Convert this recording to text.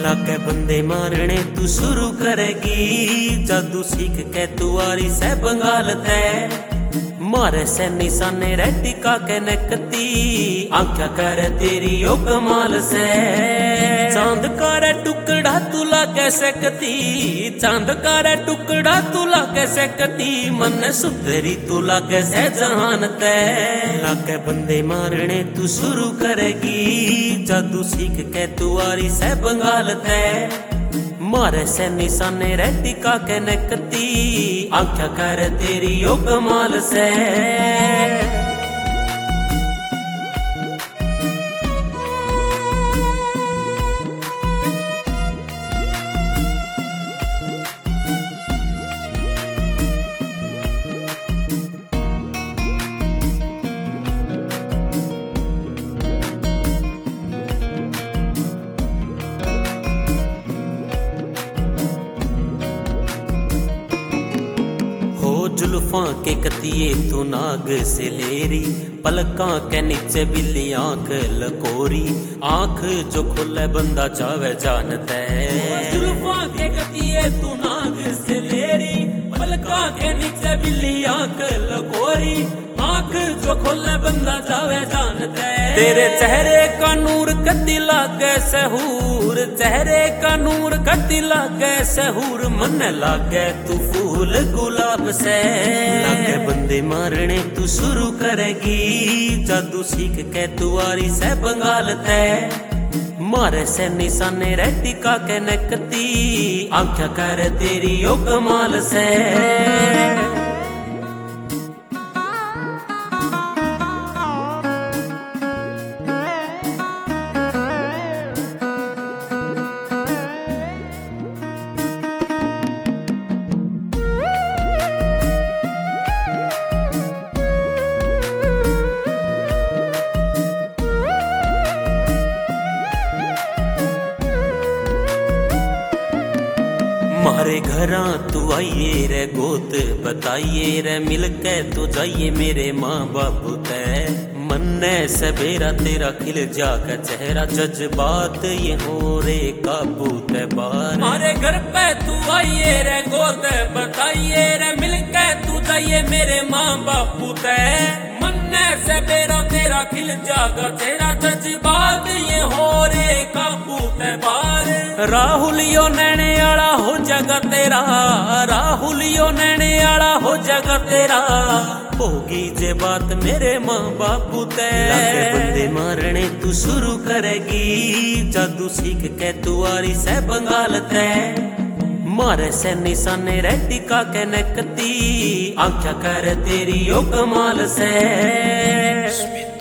लाके बंदे मारने तू शुरू करेगी, जादू सीख के तू आरी से बंगाल तै। मारे से निशाने रेटी का के नकती, आंख्या करे तेरी ओ कमाल से। चांद करे टुकड़ा तू लागे सकती, चांद करे टुकड़ा तू लागे सकती, मन सुधरी तू लागे से जहान तै। लागे बंदे मारने तू शुरू करेगी, जादू सीख के तू आरी से बंगाल तै। मारे से निशाने रेटी का के नकती, आंख्या कर तेरी ओ कमाल से। जुल्फां के कतिये तू नाग से लेरी, पलकां के नीचे बिल्ली आंख लकोरी, आंख जो खोले बंदा चावे जानता है। जुल्फां के कतिये तू नाग से लेरी, पलकां के नीचे बिल्ली आंख लकोरी, आंख जो खोले बंदा चावे जानता है। तेरे चेहरे का नूर कति लागे सहूर, चेहरे का नूर कति लागे सहूर, मन लागे तू फूल गुलाब से। लागे बंदे मारने तू शुरू करेगी, जादू सीख के तू आरी से बंगाल तै। मारे से निशाने रेटी का के नकती, आंख्या कर तेरी ओ कमाल से। मारे घरा तू आइए रे गोत बताइए रे, मिलके तू जाइए मेरे माँ बापू तै। मन्ने सबेरा तेरा खिल जागा चेहरा, जज्बात ये हो रे काबू तै बार। मारे घर पे तू आइए रे गोत बताइए रे, मिलके तू जाइए मेरे माँ बापू तै। मन्ने सबेरा तेरा खिल जागा चेहरा, जज्बात ये हो रे काबू तै बार। राहुल यो नैने आला हो जगा तेरा, राहुल यो नैने आला हो जगा तेरा, होगी जे बात मेरे माँ बापू तै। लागे बंदे मारने तू शुरू करेगी, जादू सीख के तू आरी से बंगाल तै। मारे से निशाने रेटी का के नकती, आंख्या कर तेरी ओ कमाल से।